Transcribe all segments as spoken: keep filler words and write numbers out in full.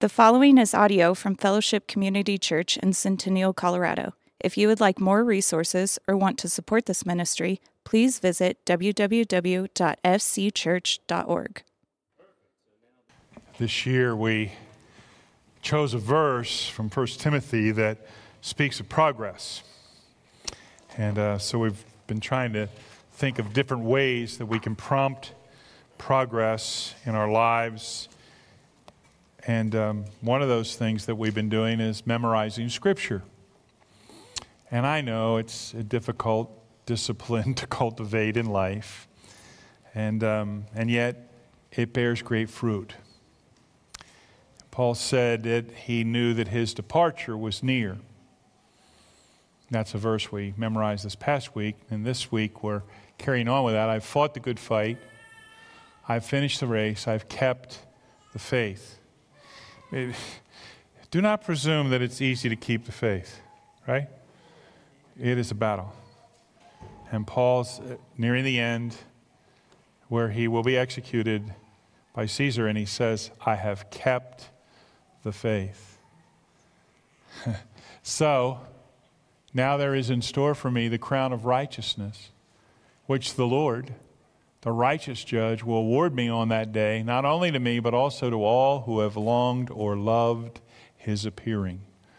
The following is audio from Fellowship Community Church in Centennial, Colorado. If you would like more resources or want to support this ministry, please visit w w w dot f c church dot org. This year we chose a verse from First Timothy that speaks of progress. And uh, so we've been trying to think of different ways that we can prompt progress in our lives. And um, one of those things that we've been doing is memorizing Scripture. And I know it's a difficult discipline to cultivate in life. And, um, and yet it bears great fruit. Paul said that he knew that his departure was near. That's a verse we memorized this past week. And this week we're carrying on with that. I've fought the good fight. I've finished the race. I've kept the faith. Do not presume that it's easy to keep the faith, right? It is a battle. And Paul's nearing the end where he will be executed by Caesar, and he says, I have kept the faith. So, now there is in store for me the crown of righteousness, which the Lord, the righteous judge, will award me on that day, not only to me, but also to all who have longed or loved his appearing.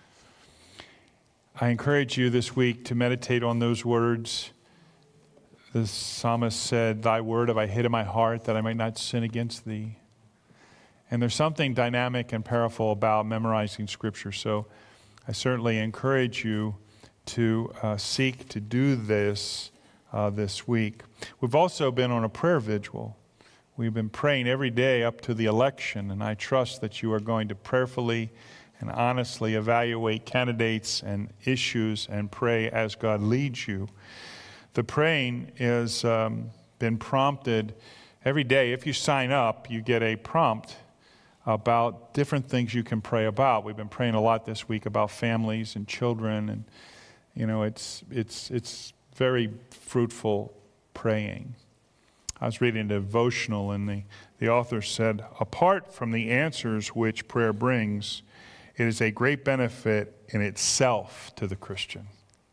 I encourage you this week to meditate on those words. The psalmist said, Thy word have I hid in my heart that I might not sin against thee. And there's something dynamic and powerful about memorizing Scripture. So I certainly encourage you to uh, seek to do this uh, this week. We've also been on a prayer vigil. We've been praying every day up to the election, and I trust that you are going to prayerfully and honestly evaluate candidates and issues and pray as God leads you. The praying has um, been prompted every day. If you sign up, you get a prompt about different things you can pray about. We've been praying a lot this week about families and children, and you know, it's it's it's very fruitful praying. I was reading a devotional, and the, the author said, apart from the answers which prayer brings, it is a great benefit in itself to the Christian.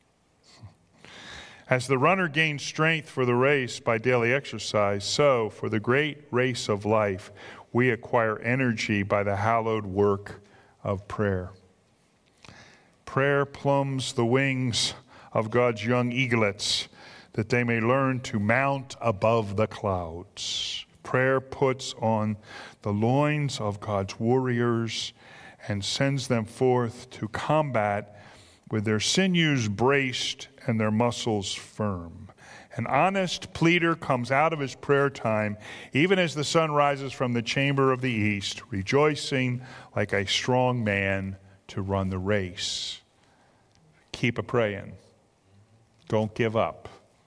As the runner gains strength for the race by daily exercise, so for the great race of life, we acquire energy by the hallowed work of prayer. Prayer plumbs the wings of God's young eaglets, that they may learn to mount above the clouds. Prayer puts on the loins of God's warriors and sends them forth to combat with their sinews braced and their muscles firm. An honest pleader comes out of his prayer time, even as the sun rises from the chamber of the east, rejoicing like a strong man to run the race. Keep a praying. Don't give up.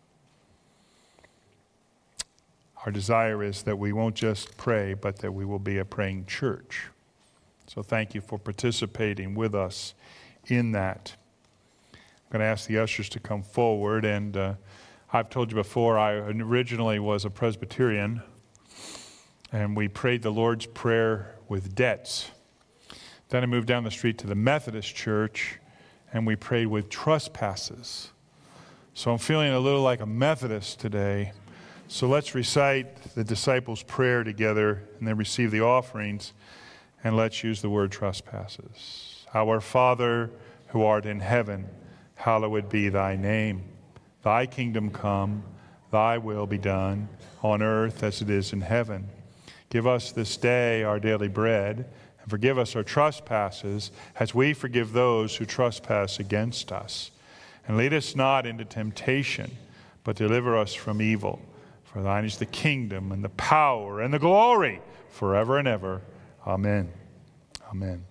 Our desire is that we won't just pray, but that we will be a praying church. So thank you for participating with us in that. I'm going to ask the ushers to come forward. And uh, I've told you before, I originally was a Presbyterian, and we prayed the Lord's Prayer with debts. Then I moved down the street to the Methodist Church, and we prayed with trespasses. So I'm feeling a little like a Methodist today. So let's recite the disciples' prayer together and then receive the offerings, and let's use the word trespasses. Our Father, who art in heaven, hallowed be thy name. Thy kingdom come, thy will be done, on earth as it is in heaven. Give us this day our daily bread, and forgive us our trespasses, as we forgive those who trespass against us. And lead us not into temptation, but deliver us from evil. For thine is the kingdom, and the power, and the glory, forever and ever. Amen. Amen.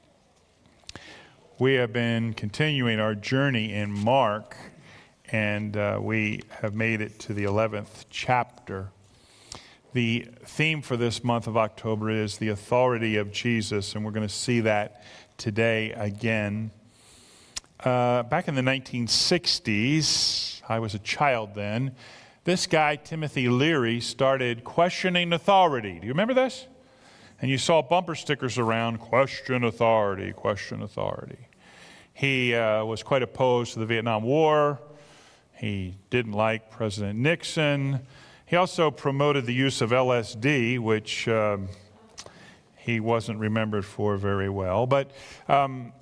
We have been continuing our journey in Mark, and uh, we have made it to the eleventh chapter. The theme for this month of October is the authority of Jesus, and we're going to see that today again. Uh, back in the nineteen sixties, I was a child then, this guy, Timothy Leary, started questioning authority. Do you remember this? And you saw bumper stickers around, question authority, question authority. He uh, was quite opposed to the Vietnam War. He didn't like President Nixon. He also promoted the use of L S D, which um, he wasn't remembered for very well. But um,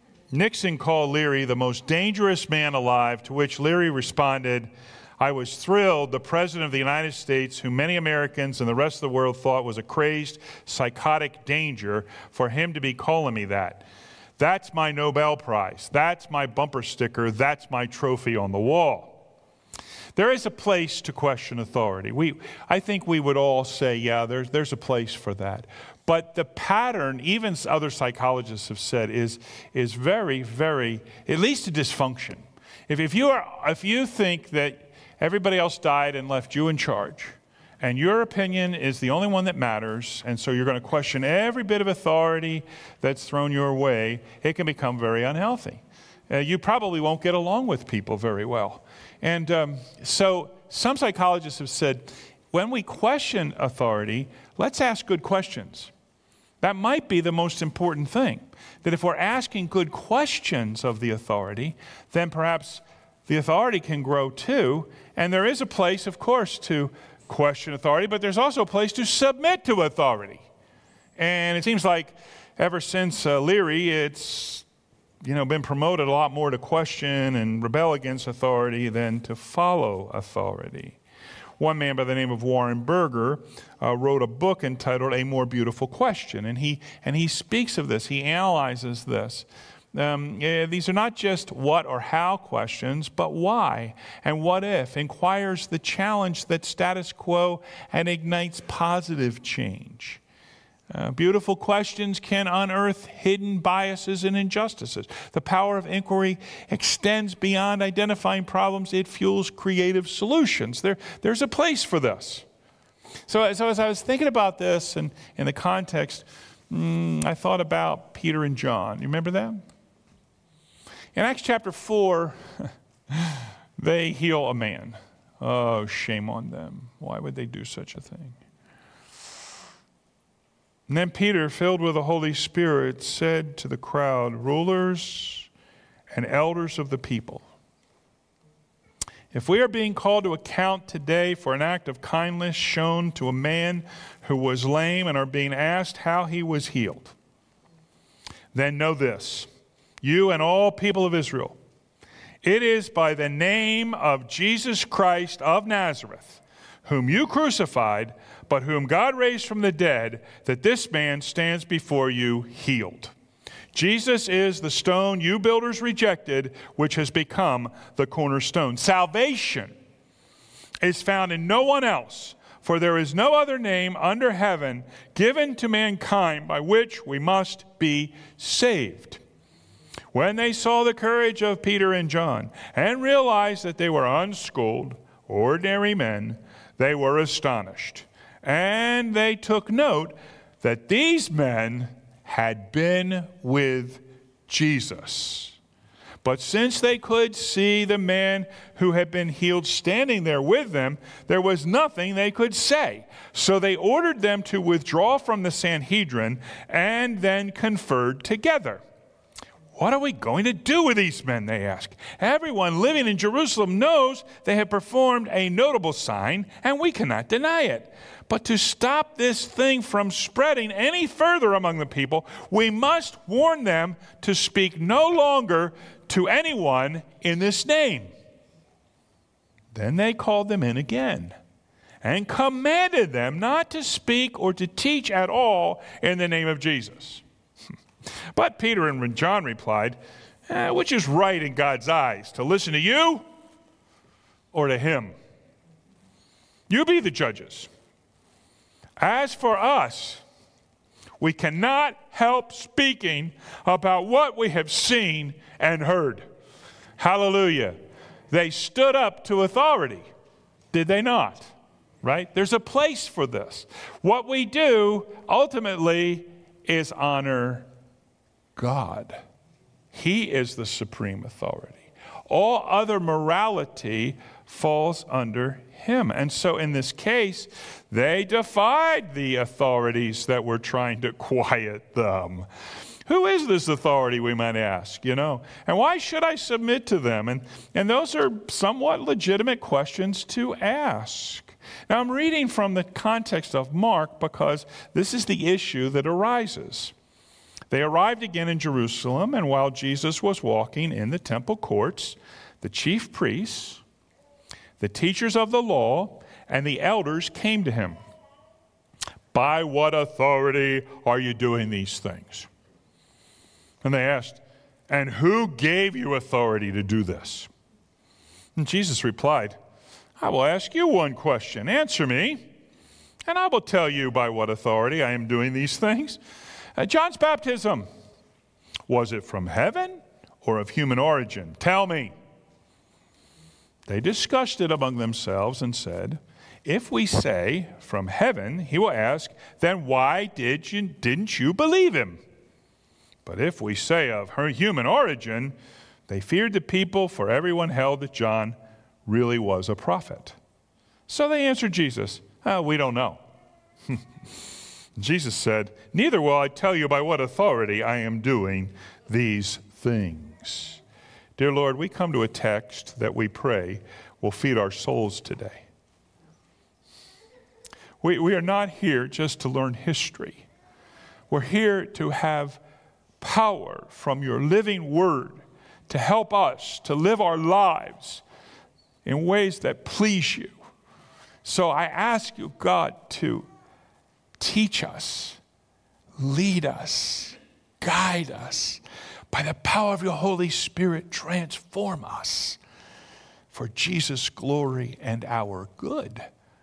Nixon called Leary the most dangerous man alive, to which Leary responded, I was thrilled the President of the United States, who many Americans and the rest of the world thought was a crazed, psychotic danger, for him to be calling me that. That's my Nobel Prize. That's my bumper sticker. That's my trophy on the wall. There is a place to question authority. We, I think we would all say, yeah, there's, there's a place for that. But the pattern, even other psychologists have said, is, is very, very, it leads to dysfunction. If, if, you are, if you think that everybody else died and left you in charge, and your opinion is the only one that matters, and so you're going to question every bit of authority that's thrown your way, it can become very unhealthy. Uh, you probably won't get along with people very well. And um, so some psychologists have said, when we question authority, let's ask good questions. That might be the most important thing, that if we're asking good questions of the authority, then perhaps the authority can grow too. And there is a place, of course, to question authority, but there's also a place to submit to authority. And it seems like ever since uh, Leary, it's you know been promoted a lot more to question and rebel against authority than to follow authority. One man by the name of Warren Berger uh, wrote a book entitled A More Beautiful Question, and he and he speaks of this. He analyzes this. Um, yeah, these are not just what or how questions, but why and what if. Inquires the challenge that status quo and ignites positive change. Uh, beautiful questions can unearth hidden biases and injustices. The power of inquiry extends beyond identifying problems. It fuels creative solutions. There, there's a place for this. So, so as I was thinking about this and in the context, mm, I thought about Peter and John. You remember them? In Acts chapter four, they heal a man. Oh, shame on them. Why would they do such a thing? And then Peter, filled with the Holy Spirit, said to the crowd, rulers and elders of the people, if we are being called to account today for an act of kindness shown to a man who was lame and are being asked how he was healed, then know this, you and all people of Israel, it is by the name of Jesus Christ of Nazareth, whom you crucified, but whom God raised from the dead, that this man stands before you healed. Jesus is the stone you builders rejected, which has become the cornerstone. Salvation is found in no one else, for there is no other name under heaven given to mankind by which we must be saved. When they saw the courage of Peter and John and realized that they were unschooled, ordinary men, they were astonished. And they took note that these men had been with Jesus. But since they could see the man who had been healed standing there with them, there was nothing they could say. So they ordered them to withdraw from the Sanhedrin and then conferred together. What are we going to do with these men, they asked. Everyone living in Jerusalem knows they have performed a notable sign, and we cannot deny it. But to stop this thing from spreading any further among the people, we must warn them to speak no longer to anyone in this name. Then they called them in again and commanded them not to speak or to teach at all in the name of Jesus. But Peter and John replied, eh, which is right in God's eyes, to listen to you or to him? You be the judges. As for us, we cannot help speaking about what we have seen and heard. Hallelujah. They stood up to authority, did they not? Right? There's a place for this. What we do ultimately is honor God. He is the supreme authority. All other morality falls under him. And so in this case, they defied the authorities that were trying to quiet them. Who is this authority, we might ask, you know? And why should I submit to them? And, and those are somewhat legitimate questions to ask. Now, I'm reading from the context of Mark because this is the issue that arises. They arrived again in Jerusalem, and while Jesus was walking in the temple courts, the chief priests, the teachers of the law, and the elders came to him. By what authority are you doing these things? And they asked, and who gave you authority to do this? And Jesus replied, I will ask you one question. Answer me, and I will tell you by what authority I am doing these things. Uh, John's baptism, was it from heaven or of human origin? Tell me. They discussed it among themselves and said, if we say from heaven, he will ask, then why did you, didn't you believe him? But if we say of her human origin, they feared the people, for everyone held that John really was a prophet. So they answered Jesus, oh, we don't know. Jesus said, neither will I tell you by what authority I am doing these things. Dear Lord, we come to a text that we pray will feed our souls today. We, we are not here just to learn history. We're here to have power from your living word to help us to live our lives in ways that please you. So I ask you, God, to teach us, lead us, guide us. By the power of your Holy Spirit, transform us for Jesus' glory and our good.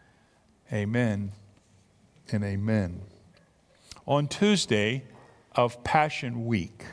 Amen and amen. On Tuesday of Passion Week,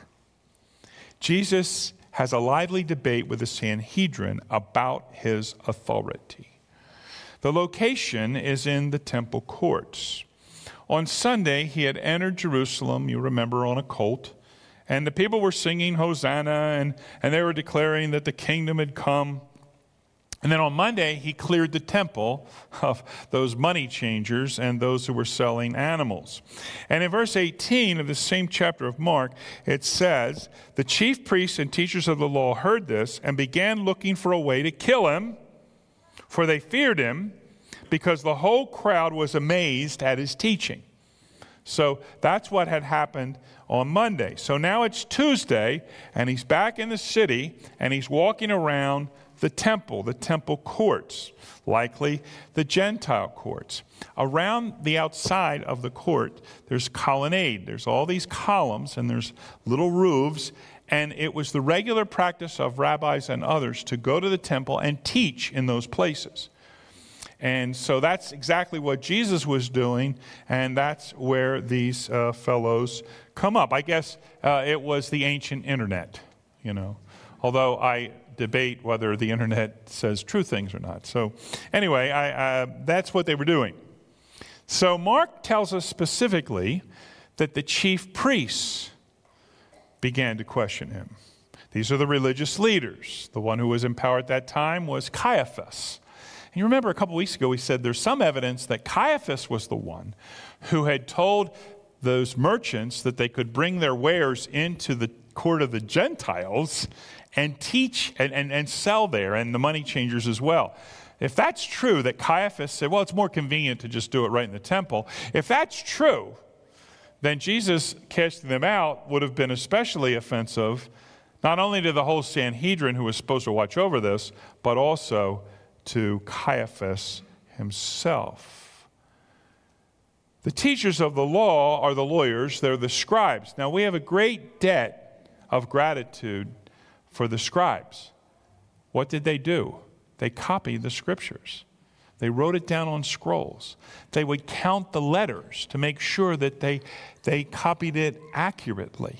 Jesus has a lively debate with the Sanhedrin about his authority. The location is in the temple courts. On Sunday, he had entered Jerusalem, you remember, on a colt, and the people were singing Hosanna, and, and they were declaring that the kingdom had come. And then on Monday, he cleared the temple of those money changers and those who were selling animals. And in verse eighteen of the same chapter of Mark, it says, the chief priests and teachers of the law heard this and began looking for a way to kill him, for they feared him, because the whole crowd was amazed at his teaching. So that's what had happened on Monday. So now it's Tuesday, and he's back in the city, and he's walking around the temple, the temple courts, likely the Gentile courts. Around the outside of the court, there's colonnade. There's all these columns, and there's little roofs, and it was the regular practice of rabbis and others to go to the temple and teach in those places. And so that's exactly what Jesus was doing, and that's where these uh, fellows come up. I guess uh, it was the ancient internet, you know, although I debate whether the internet says true things or not. So anyway, I, uh, that's what they were doing. So Mark tells us specifically that the chief priests began to question him. These are the religious leaders. The one who was in power at that time was Caiaphas. And you remember a couple weeks ago we said there's some evidence that Caiaphas was the one who had told those merchants that they could bring their wares into the court of the Gentiles and teach and, and, and sell there, and the money changers as well. If that's true, that Caiaphas said, well, it's more convenient to just do it right in the temple. If that's true, then Jesus casting them out would have been especially offensive, not only to the whole Sanhedrin who was supposed to watch over this, but also to Caiaphas himself. The teachers of the law are the lawyers, they're the scribes. Now we have a great debt of gratitude for the scribes. What did they do? They copied the scriptures. They wrote it down on scrolls. They would count the letters to make sure that they, they copied it accurately.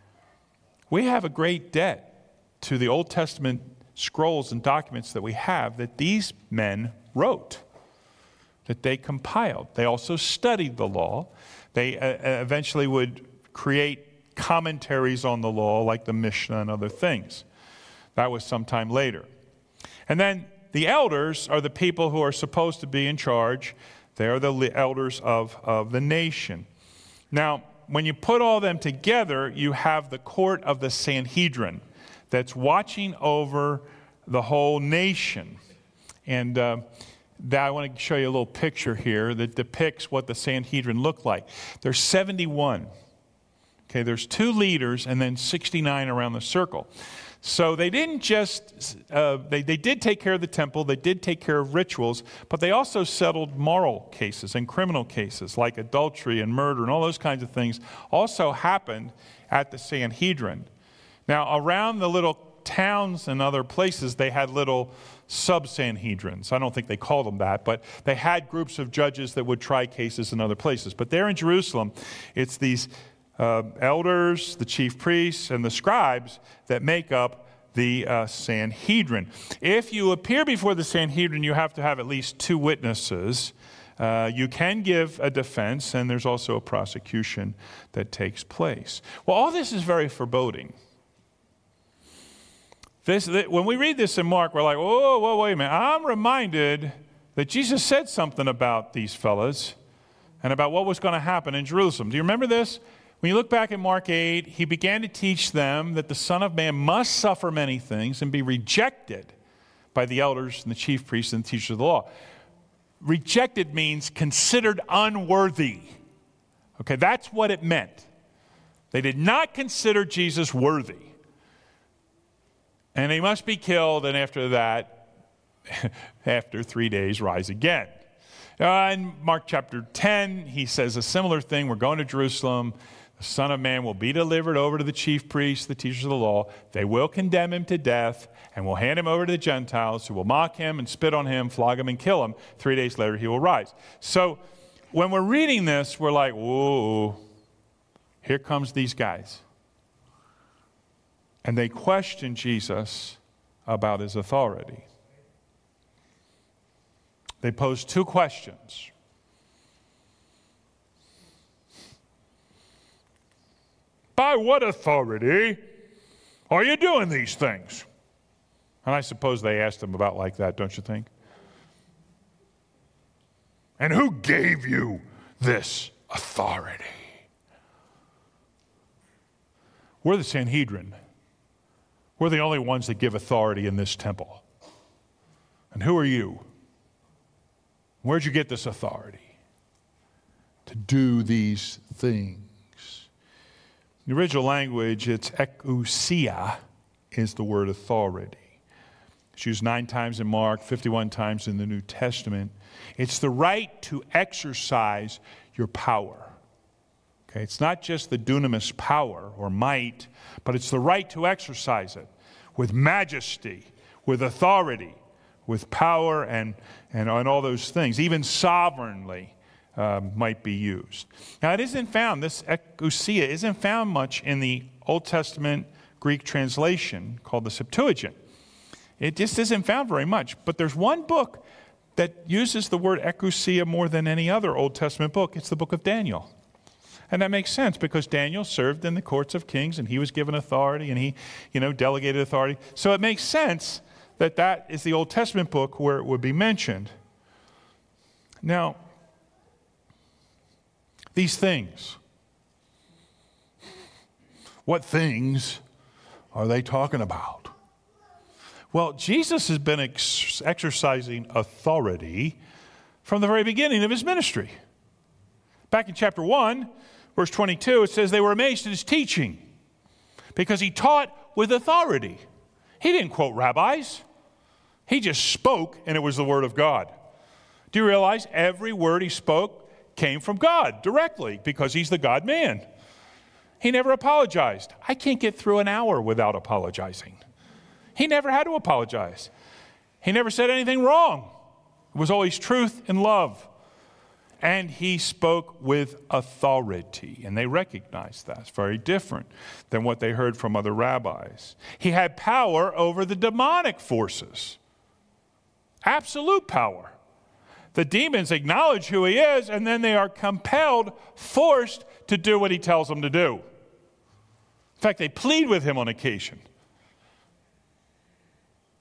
We have a great debt to the Old Testament scrolls and documents that we have that these men wrote, that they compiled. They also studied the law. They uh, eventually would create commentaries on the law like the Mishnah and other things. That was sometime later. And then the elders are the people who are supposed to be in charge. They are the elders of, of the nation. Now, when you put all them together, you have the court of the Sanhedrin that's watching over the whole nation. And uh, that I want to show you a little picture here that depicts what the Sanhedrin looked like. There's seventy-one. Okay, there's two leaders and then sixty-nine around the circle. So they didn't just, uh, they, they did take care of the temple, they did take care of rituals, but they also settled moral cases and criminal cases like adultery and murder and all those kinds of things also happened at the Sanhedrin. Now, around the little towns and other places, they had little sub-Sanhedrins. I don't think they called them that, but they had groups of judges that would try cases in other places. But there in Jerusalem, it's these Uh, elders, the chief priests, and the scribes that make up the uh, Sanhedrin. If you appear before the Sanhedrin, you have to have at least two witnesses. Uh, you can give a defense, and there's also a prosecution that takes place. Well, all this is very foreboding. This, th- when we read this in Mark, we're like, whoa, whoa, wait a minute. I'm reminded that Jesus said something about these fellas and about what was going to happen in Jerusalem. Do you remember this? When you look back at Mark eight, he began to teach them that the Son of Man must suffer many things and be rejected by the elders and the chief priests and the teachers of the law. Rejected means considered unworthy. Okay, that's what it meant. They did not consider Jesus worthy. And he must be killed, and after that, after three days, rise again. Uh, in Mark chapter ten, he says a similar thing. We're going to Jerusalem. The Son of Man will be delivered over to the chief priests, the teachers of the law. They will condemn him to death and will hand him over to the Gentiles who will mock him and spit on him, flog him and kill him. Three days later, he will rise. So when we're reading this, we're like, whoa, here comes these guys. And they question Jesus about his authority. They pose two questions. By what authority are you doing these things? And I suppose they asked him about like that, don't you think? And who gave you this authority? We're the Sanhedrin. We're the only ones that give authority in this temple. And who are you? Where'd you get this authority to do these things? In the original language, it's ekousia is the word authority. It's used nine times in Mark, fifty-one times in the New Testament. It's the right to exercise your power. Okay, it's not just the dunamis power or might, but it's the right to exercise it with majesty, with authority, with power and, and, and all those things, even sovereignly. Uh, might be used. Now, it isn't found, this ekousia isn't found much in the Old Testament Greek translation called the Septuagint. It just isn't found very much. But there's one book that uses the word ekousia more than any other Old Testament book. It's the book of Daniel. And that makes sense because Daniel served in the courts of kings and he was given authority and he, you know, delegated authority. So it makes sense that that is the Old Testament book where it would be mentioned. Now, these things. What things are they talking about? Well, Jesus has been ex- exercising authority from the very beginning of his ministry. Back in chapter one, verse twenty-two, it says they were amazed at his teaching because he taught with authority. He didn't quote rabbis. He just spoke, and it was the word of God. Do you realize every word he spoke came from God directly because he's the God-man. He never apologized. I can't get through an hour without apologizing. He never had to apologize. He never said anything wrong. It was always truth and love. And he spoke with authority, and they recognized that. It's very different than what they heard from other rabbis. He had power over the demonic forces. Absolute power. The demons acknowledge who he is, and then they are compelled, forced to do what he tells them to do. In fact, they plead with him on occasion.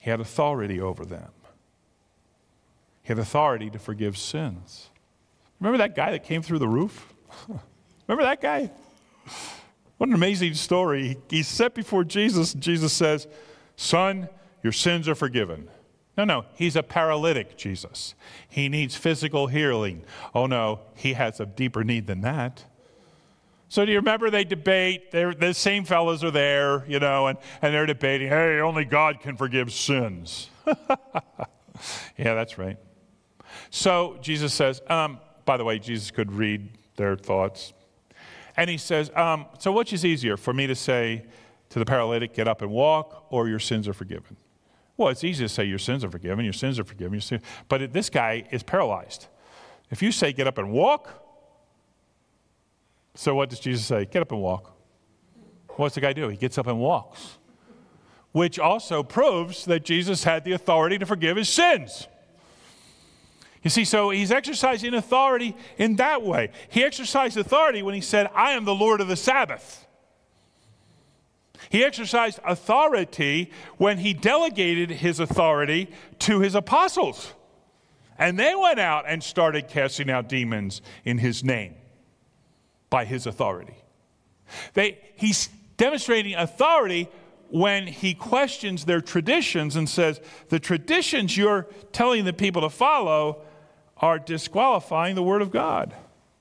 He had authority over them. He had authority to forgive sins. Remember that guy that came through the roof? Remember that guy? What an amazing story. He's set before Jesus, and Jesus says, son, your sins are forgiven. No, no, he's a paralytic, Jesus. He needs physical healing. Oh, no, he has a deeper need than that. So do you remember they debate, they're, the same fellows are there, you know, and, and they're debating, hey, only God can forgive sins. Yeah, that's right. So Jesus says, um, by the way, Jesus could read their thoughts. And he says, um, so which is easier, for me to say to the paralytic, get up and walk, or your sins are forgiven? Well, it's easy to say your sins are forgiven, your sins are forgiven, your sins. But it, this guy is paralyzed. If you say get up and walk, so what does Jesus say? Get up and walk. What's the guy do? He gets up and walks, which also proves that Jesus had the authority to forgive his sins. You see, so he's exercising authority in that way. He exercised authority when he said, I am the Lord of the Sabbath. He exercised authority when he delegated his authority to his apostles. And they went out and started casting out demons in his name by his authority. They, he's demonstrating authority when he questions their traditions and says, the traditions you're telling the people to follow are disqualifying the Word of God.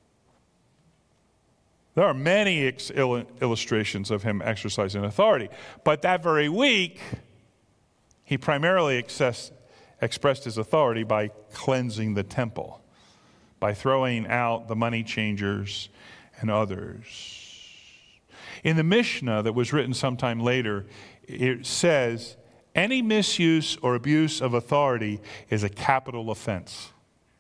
There are many ex- il- illustrations of him exercising authority. But that very week, he primarily access- expressed his authority by cleansing the temple, by throwing out the money changers and others. In the Mishnah that was written sometime later, it says, any misuse or abuse of authority is a capital offense.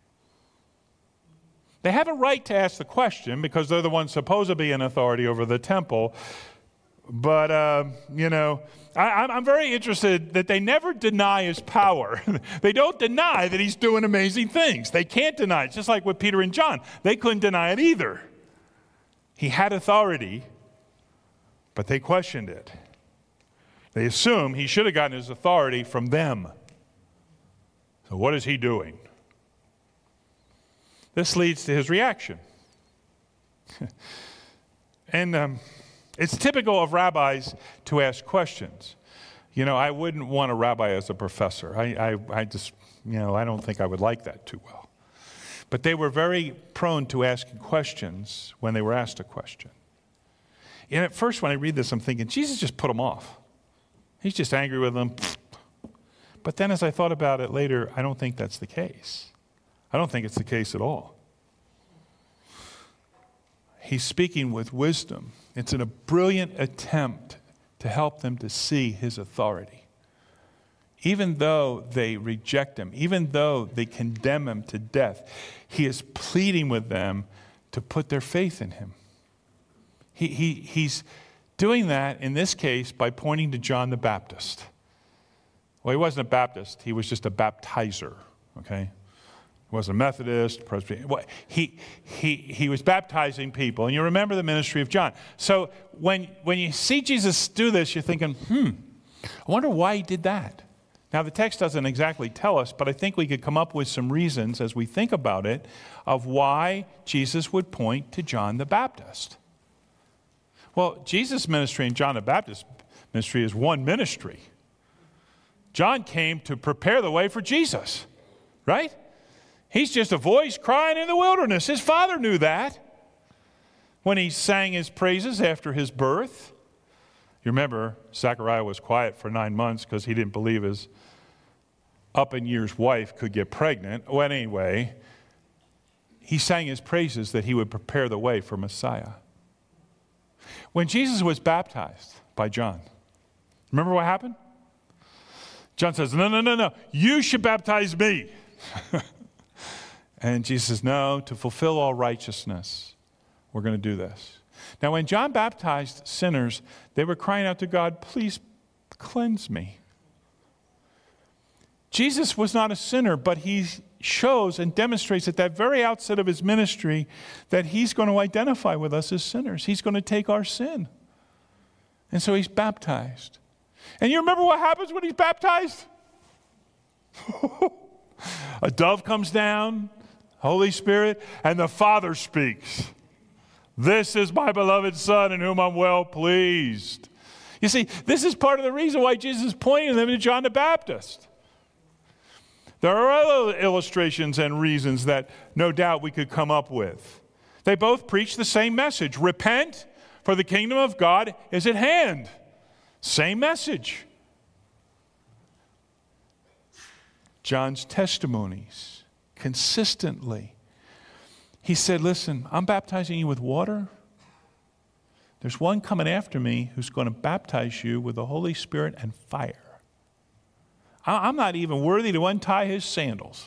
They have a right to ask the question because they're the ones supposed to be in authority over the temple. But, uh, you know, I, I'm very interested that they never deny his power. They don't deny that he's doing amazing things. They can't deny it. Just like with Peter and John. They couldn't deny it either. He had authority, but they questioned it. They assume he should have gotten his authority from them. So what is he doing? This leads to his reaction. and um, it's typical of rabbis to ask questions. You know, I wouldn't want a rabbi as a professor. I, I, I just, you know, I don't think I would like that too well. But they were very prone to asking questions when they were asked a question. And at first when I read this, I'm thinking, Jesus just put them off. He's just angry with them. But then as I thought about it later, I don't think that's the case. I don't think it's the case at all. He's speaking with wisdom. It's in a brilliant attempt to help them to see his authority. Even though they reject him, even though they condemn him to death, he is pleading with them to put their faith in him. He, he, he's doing that in this case by pointing to John the Baptist. Well, he wasn't a Baptist. He was just a baptizer, okay? He wasn't a Methodist, Presbyterian. Well, he, he, he was baptizing people. And you remember the ministry of John. So when, when you see Jesus do this, you're thinking, hmm, I wonder why he did that. Now, the text doesn't exactly tell us, but I think we could come up with some reasons as we think about it of why Jesus would point to John the Baptist. Well, Jesus' ministry and John the Baptist's ministry is one ministry. John came to prepare the way for Jesus, right? He's just a voice crying in the wilderness. His father knew that when he sang his praises after his birth. You remember, Zechariah was quiet for nine months because he didn't believe his up-in-years wife could get pregnant. Well, anyway, he sang his praises that he would prepare the way for Messiah. When Jesus was baptized by John, remember what happened? John says, no, no, no, no, you should baptize me. And Jesus says, no, to fulfill all righteousness, we're going to do this. Now, when John baptized sinners, they were crying out to God, please cleanse me. Jesus was not a sinner, but he shows and demonstrates at that very outset of his ministry that he's going to identify with us as sinners. He's going to take our sin. And so he's baptized. And you remember what happens when he's baptized? A dove comes down, Holy Spirit, and the Father speaks. This is my beloved Son in whom I'm well pleased. You see, this is part of the reason why Jesus is pointing them to John the Baptist. There are other illustrations and reasons that no doubt we could come up with. They both preach the same message. Repent, for the kingdom of God is at hand. Same message. John's testimonies consistently. He said, listen, I'm baptizing you with water. There's one coming after me who's going to baptize you with the Holy Spirit and fire. I'm not even worthy to untie his sandals.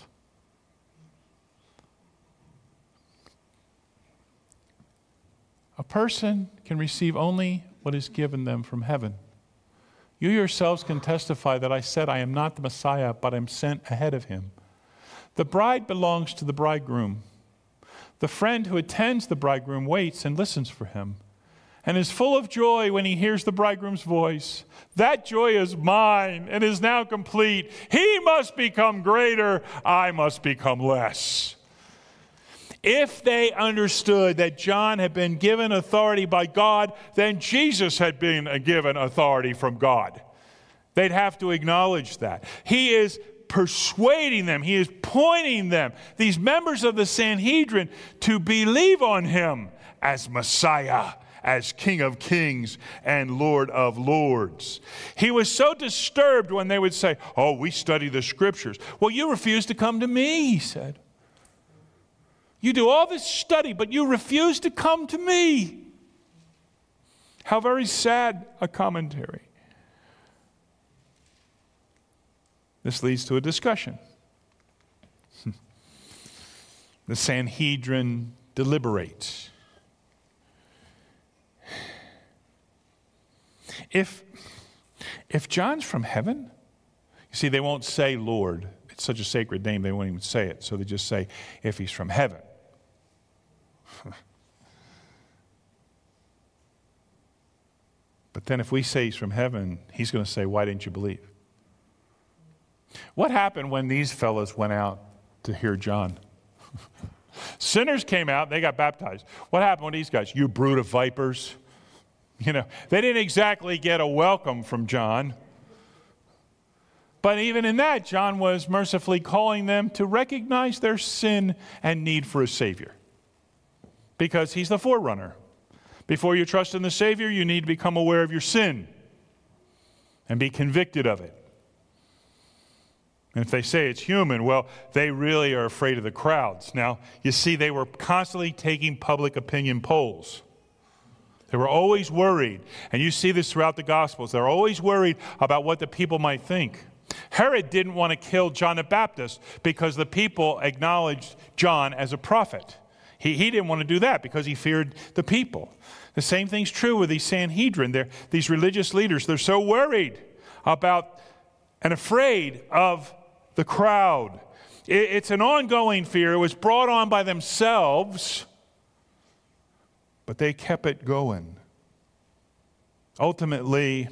A person can receive only what is given them from heaven. You yourselves can testify that I said I am not the Messiah, but I'm sent ahead of him. The bride belongs to the bridegroom. The friend who attends the bridegroom waits and listens for him, and is full of joy when he hears the bridegroom's voice. That joy is mine and is now complete. He must become greater, I must become less. If they understood that John had been given authority by God, then Jesus had been given authority from God. They'd have to acknowledge that. He is persuading them. He is pointing them, these members of the Sanhedrin, to believe on him as Messiah, as King of Kings and Lord of Lords. He was so disturbed when they would say, oh, we study the Scriptures. Well, you refuse to come to me, he said. You do all this study, but you refuse to come to me. How very sad a commentary. This leads to a discussion. The Sanhedrin deliberates. If, if John's from heaven, you see, they won't say Lord. It's such a sacred name, they won't even say it. So they just say, if he's from heaven. But then if we say he's from heaven, he's going to say, why didn't you believe? What happened when these fellows went out to hear John? Sinners came out, they got baptized. What happened with these guys? You brood of vipers. You know, they didn't exactly get a welcome from John. But even in that, John was mercifully calling them to recognize their sin and need for a Savior. Because he's the forerunner. Before you trust in the Savior, you need to become aware of your sin and be convicted of it. And if they say it's human, well, they really are afraid of the crowds. Now, you see, they were constantly taking public opinion polls. They were always worried. And you see this throughout the Gospels. They're always worried about what the people might think. Herod didn't want to kill John the Baptist because the people acknowledged John as a prophet. He, he didn't want to do that because he feared the people. The same thing's true with these Sanhedrin. They're, these religious leaders, they're so worried about and afraid of the crowd. It, it's an ongoing fear. It was brought on by themselves, but they kept it going. Ultimately,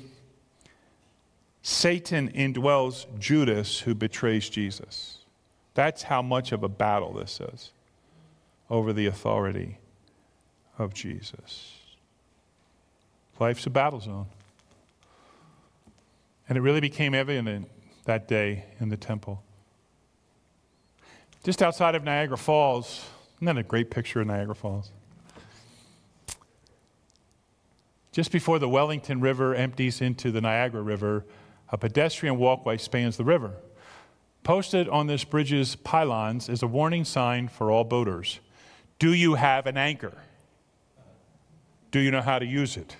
Satan indwells Judas, who betrays Jesus. That's how much of a battle this is over the authority of Jesus. Life's a battle zone. And it really became evident that day in the temple. Just outside of Niagara Falls, isn't that a great picture of Niagara Falls? Just before the Wellington River empties into the Niagara River, a pedestrian walkway spans the river. Posted on this bridge's pylons is a warning sign for all boaters. Do you have an anchor? Do you know how to use it?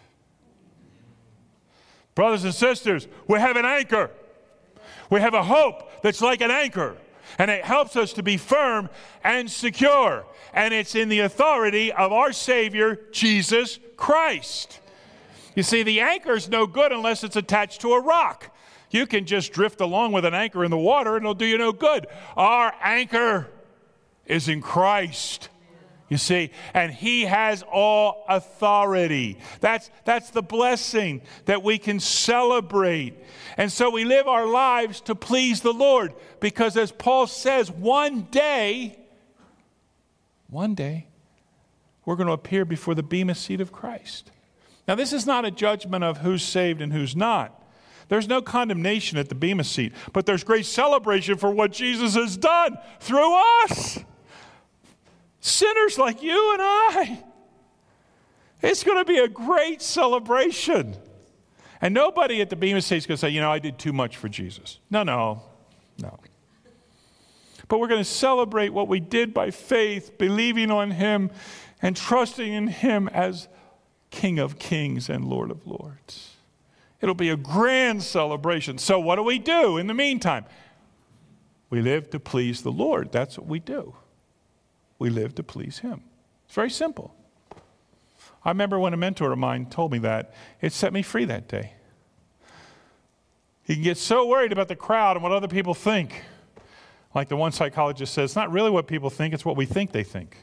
Brothers and sisters, we have an anchor. We have a hope that's like an anchor. And it helps us to be firm and secure. And it's in the authority of our Savior, Jesus Christ. You see, the anchor is no good unless it's attached to a rock. You can just drift along with an anchor in the water and it'll do you no good. Our anchor is in Christ. You see, and he has all authority. That's, that's the blessing that we can celebrate. And so we live our lives to please the Lord. Because as Paul says, one day, one day, we're going to appear before the bema seat of Christ. Now, this is not a judgment of who's saved and who's not. There's no condemnation at the bema seat. But there's great celebration for what Jesus has done through us. Sinners like you and I. It's going to be a great celebration. And nobody at the bema seat is going to say, you know, I did too much for Jesus. No, no, no. But we're going to celebrate what we did by faith, believing on him and trusting in him as King of Kings and Lord of Lords. It'll be a grand celebration. So what do we do in the meantime? We live to please the Lord. That's what we do. We live to please him. It's very simple. I remember when a mentor of mine told me that, it set me free that day. You can get so worried about the crowd and what other people think. Like the one psychologist says, it's not really what people think, it's what we think they think.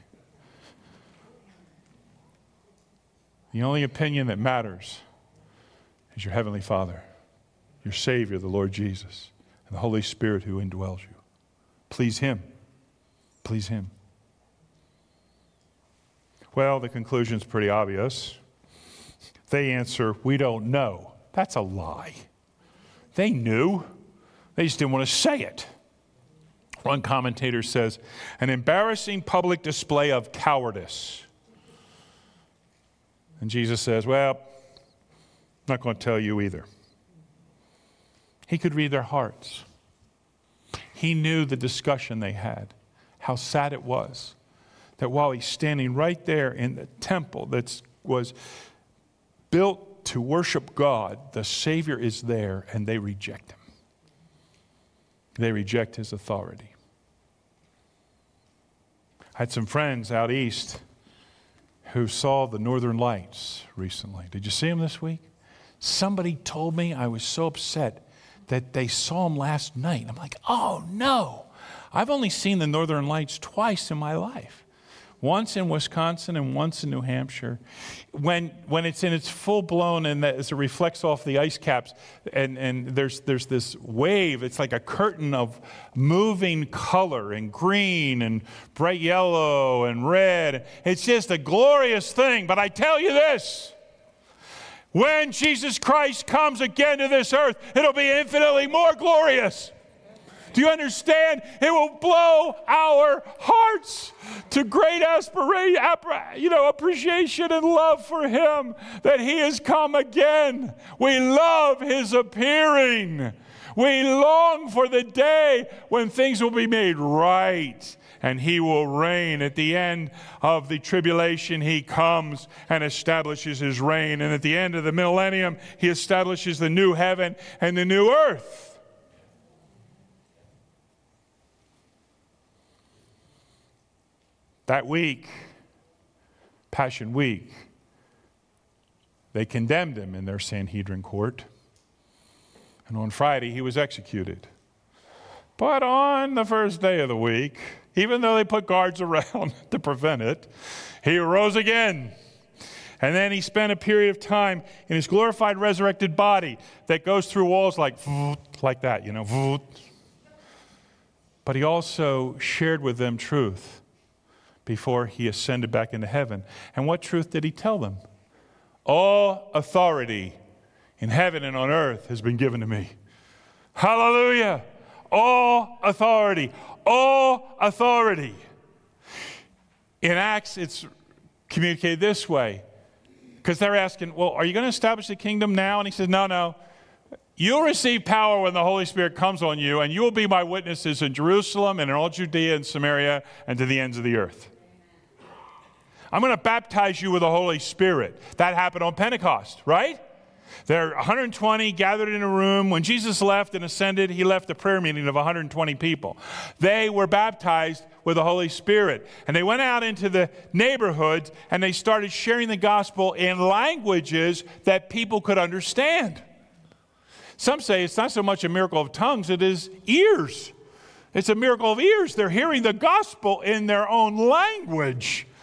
The only opinion that matters is your Heavenly Father, your Savior, the Lord Jesus, and the Holy Spirit who indwells you. Please him. Please him. Well, the conclusion's pretty obvious. They answer, we don't know. That's a lie. They knew. They just didn't want to say it. One commentator says, an embarrassing public display of cowardice. And Jesus says, well, I'm not going to tell you either. He could read their hearts. He knew the discussion they had, how sad it was that while he's standing right there in the temple that was built to worship God, the Savior is there and they reject him. They reject his authority. I had some friends out east who saw the Northern Lights recently. Did you see them this week? Somebody told me, I was so upset that they saw them last night. I'm like, oh no. I've only seen the Northern Lights twice in my life. Once in Wisconsin and once in New Hampshire. When when it's in its full blown and that, as it reflects off the ice caps and, and there's there's this wave, it's like a curtain of moving color and green and bright yellow and red. It's just a glorious thing. But I tell you this, when Jesus Christ comes again to this earth, it'll be infinitely more glorious. Do you understand? It will blow our hearts to great aspiration, you know, appreciation and love for him that he has come again. We love his appearing. We long for the day when things will be made right and he will reign. At the end of the tribulation, he comes and establishes his reign. And at the end of the millennium, he establishes the new heaven and the new earth. That week, Passion Week, they condemned him in their Sanhedrin court. And on Friday, he was executed. But on the first day of the week, even though they put guards around to prevent it, he rose again. And then he spent a period of time in his glorified resurrected body that goes through walls like, like that, you know. But he also shared with them truth before he ascended back into heaven. And what truth did he tell them? All authority in heaven and on earth has been given to me. Hallelujah. All authority. All authority. In Acts, it's communicated this way. Because they're asking, well, are you going to establish the kingdom now? And he says, no, no. You'll receive power when the Holy Spirit comes on you, and you will be my witnesses in Jerusalem and in all Judea and Samaria and to the ends of the earth. I'm going to baptize you with the Holy Spirit. That happened on Pentecost, right? There are one hundred twenty gathered in a room. When Jesus left and ascended, he left a prayer meeting of one hundred twenty people. They were baptized with the Holy Spirit. And they went out into the neighborhoods and they started sharing the gospel in languages that people could understand. Some say it's not so much a miracle of tongues, it is ears. It's a miracle of ears. They're hearing the gospel in their own language.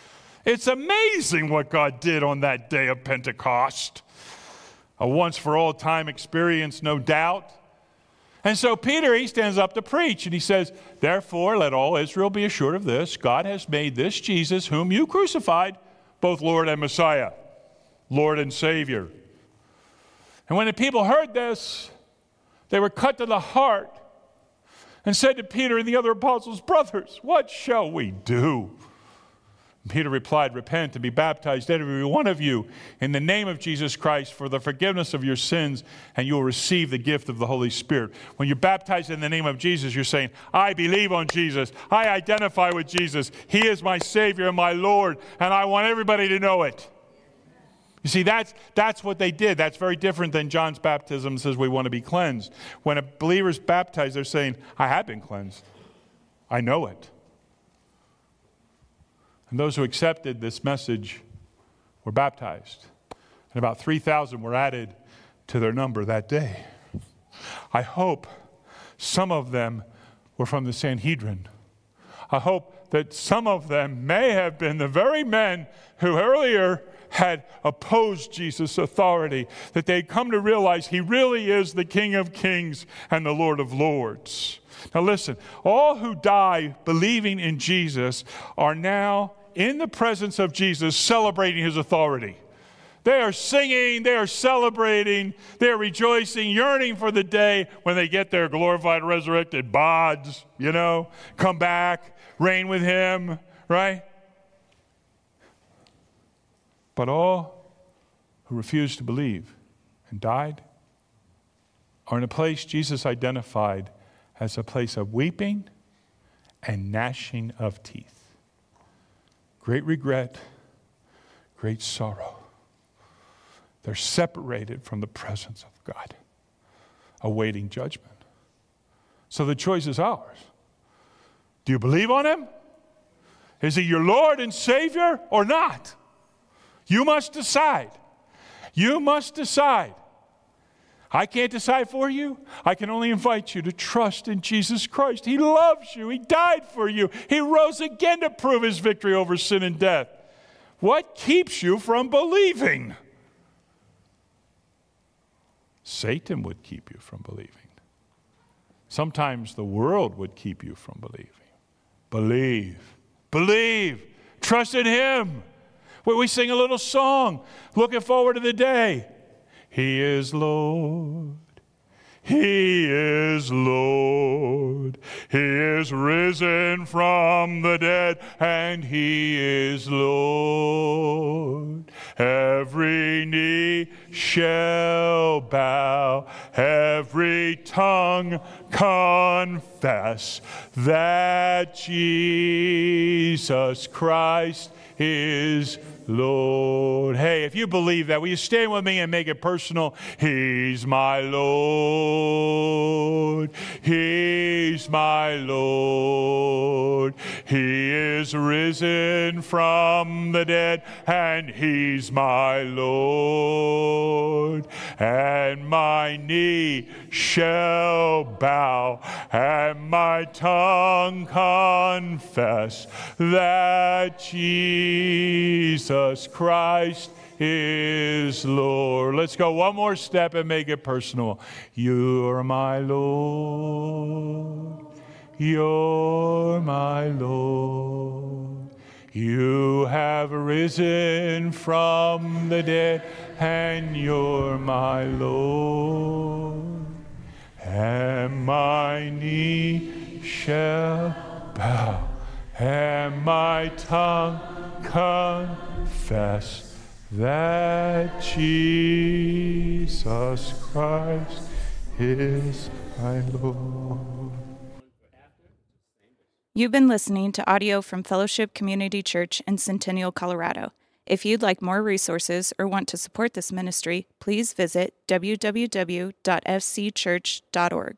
It's amazing what God did on that day of Pentecost. A once-for-all time experience, no doubt. And so Peter, he stands up to preach, and he says, therefore, let all Israel be assured of this. God has made this Jesus, whom you crucified, both Lord and Messiah, Lord and Savior. And when the people heard this, they were cut to the heart and said to Peter and the other apostles, brothers, what shall we do? Peter replied, repent and be baptized, every one of you, in the name of Jesus Christ for the forgiveness of your sins, and you will receive the gift of the Holy Spirit. When you're baptized in the name of Jesus, you're saying, I believe on Jesus. I identify with Jesus. He is my Savior and my Lord, and I want everybody to know it. You see, that's, that's what they did. That's very different than John's baptism says we want to be cleansed. When a believer's baptized, they're saying, I have been cleansed. I know it. And those who accepted this message were baptized. And about three thousand were added to their number that day. I hope some of them were from the Sanhedrin. I hope that some of them may have been the very men who earlier had opposed Jesus' authority, that they'd come to realize he really is the King of Kings and the Lord of Lords. Now listen, all who die believing in Jesus are now in the presence of Jesus celebrating his authority. They are singing, they are celebrating, they are rejoicing, yearning for the day when they get their glorified, resurrected bodies, you know, come back, reign with him, right? But all who refused to believe and died are in a place Jesus identified as a place of weeping and gnashing of teeth. Great regret, great sorrow. They're separated from the presence of God, awaiting judgment. So the choice is ours. Do you believe on him? Is he your Lord and Savior or not? You must decide. You must decide. I can't decide for you. I can only invite you to trust in Jesus Christ. He loves you. He died for you. He rose again to prove his victory over sin and death. What keeps you from believing? Satan would keep you from believing. Sometimes the world would keep you from believing. Believe. Believe. Trust in him. We sing a little song looking forward to the day. He is Lord. He is Lord. He is risen from the dead, and he is Lord. Every knee shall bow, every tongue confess that Jesus Christ is Lord. Hey, if you believe that, will you stand with me and make it personal? He's my Lord. He's my Lord. He is risen from the dead, and he's my Lord. And my knee shall bow, and my tongue confess that Jesus Jesus Christ is Lord. Let's go one more step and make it personal. You're my Lord. You're my Lord. You have risen from the dead, and you're my Lord. And my knee shall bow, and my tongue confess that Jesus Christ is my Lord. You've been listening to audio from Fellowship Community Church in Centennial, Colorado. If you'd like more resources or want to support this ministry, please visit w w w dot f c church dot org.